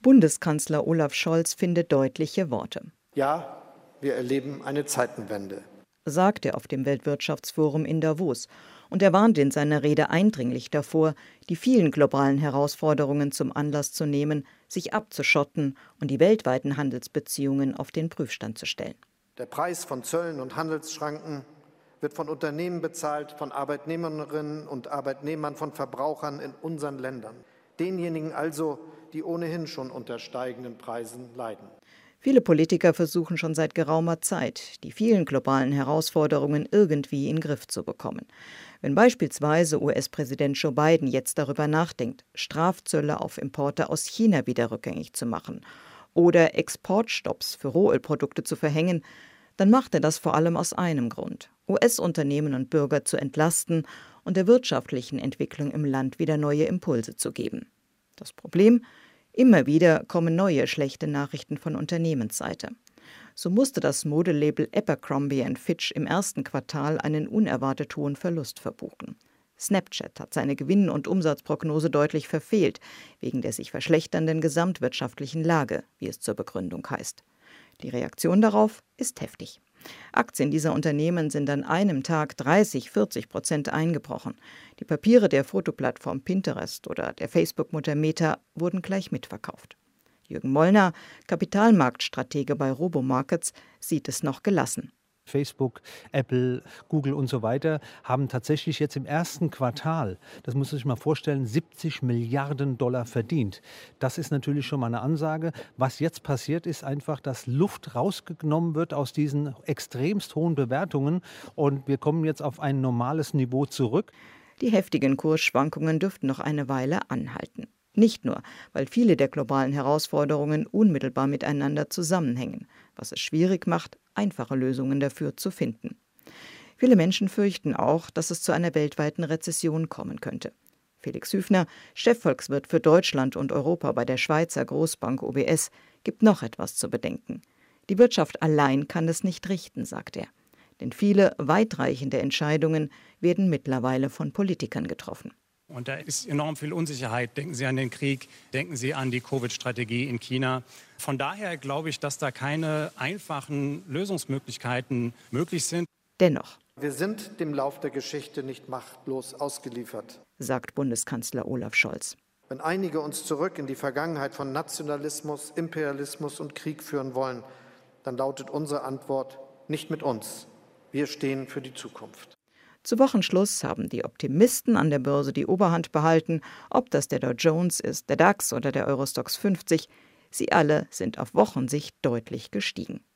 Bundeskanzler Olaf Scholz findet deutliche Worte. Ja, wir erleben eine Zeitenwende, sagt er auf dem Weltwirtschaftsforum in Davos. Und er warnt in seiner Rede eindringlich davor, die vielen globalen Herausforderungen zum Anlass zu nehmen, sich abzuschotten und die weltweiten Handelsbeziehungen auf den Prüfstand zu stellen. Der Preis von Zöllen und Handelsschranken wird von Unternehmen bezahlt, von Arbeitnehmerinnen und Arbeitnehmern, von Verbrauchern in unseren Ländern. Denjenigen also, die ohnehin schon unter steigenden Preisen leiden. Viele Politiker versuchen schon seit geraumer Zeit, die vielen globalen Herausforderungen irgendwie in den Griff zu bekommen. Wenn beispielsweise US-Präsident Joe Biden jetzt darüber nachdenkt, Strafzölle auf Importe aus China wieder rückgängig zu machen oder Exportstopps für Rohölprodukte zu verhängen, dann macht er das vor allem aus einem Grund: US-Unternehmen und Bürger zu entlasten und der wirtschaftlichen Entwicklung im Land wieder neue Impulse zu geben. Das Problem: immer wieder kommen neue schlechte Nachrichten von Unternehmensseite. So musste das Modelabel Abercrombie & Fitch im ersten Quartal einen unerwartet hohen Verlust verbuchen. Snapchat hat seine Gewinn- und Umsatzprognose deutlich verfehlt, wegen der sich verschlechternden gesamtwirtschaftlichen Lage, wie es zur Begründung heißt. Die Reaktion darauf ist heftig. Aktien dieser Unternehmen sind an einem Tag 30-40% eingebrochen. Die Papiere der Fotoplattform Pinterest oder der Facebook-Mutter Meta wurden gleich mitverkauft. Jürgen Mollner, Kapitalmarktstratege bei Robomarkets, sieht es noch gelassen. Facebook, Apple, Google und so weiter haben tatsächlich jetzt im ersten Quartal, das muss man sich mal vorstellen, 70 Milliarden Dollar verdient. Das ist natürlich schon mal eine Ansage. Was jetzt passiert, ist einfach, dass Luft rausgenommen wird aus diesen extremst hohen Bewertungen und wir kommen jetzt auf ein normales Niveau zurück. Die heftigen Kursschwankungen dürften noch eine Weile anhalten. Nicht nur, weil viele der globalen Herausforderungen unmittelbar miteinander zusammenhängen, was es schwierig macht, einfache Lösungen dafür zu finden. Viele Menschen fürchten auch, dass es zu einer weltweiten Rezession kommen könnte. Felix Hüfner, Chefvolkswirt für Deutschland und Europa bei der Schweizer Großbank UBS, gibt noch etwas zu bedenken. Die Wirtschaft allein kann es nicht richten, sagt er. Denn viele weitreichende Entscheidungen werden mittlerweile von Politikern getroffen. Und da ist enorm viel Unsicherheit. Denken Sie an den Krieg, denken Sie an die Covid-Strategie in China. Von daher glaube ich, dass da keine einfachen Lösungsmöglichkeiten möglich sind. Dennoch: Wir sind dem Lauf der Geschichte nicht machtlos ausgeliefert, sagt Bundeskanzler Olaf Scholz. Wenn einige uns zurück in die Vergangenheit von Nationalismus, Imperialismus und Krieg führen wollen, dann lautet unsere Antwort: nicht mit uns. Wir stehen für die Zukunft. Zu Wochenschluss haben die Optimisten an der Börse die Oberhand behalten, ob das der Dow Jones ist, der DAX oder der Eurostoxx 50. Sie alle sind auf Wochensicht deutlich gestiegen.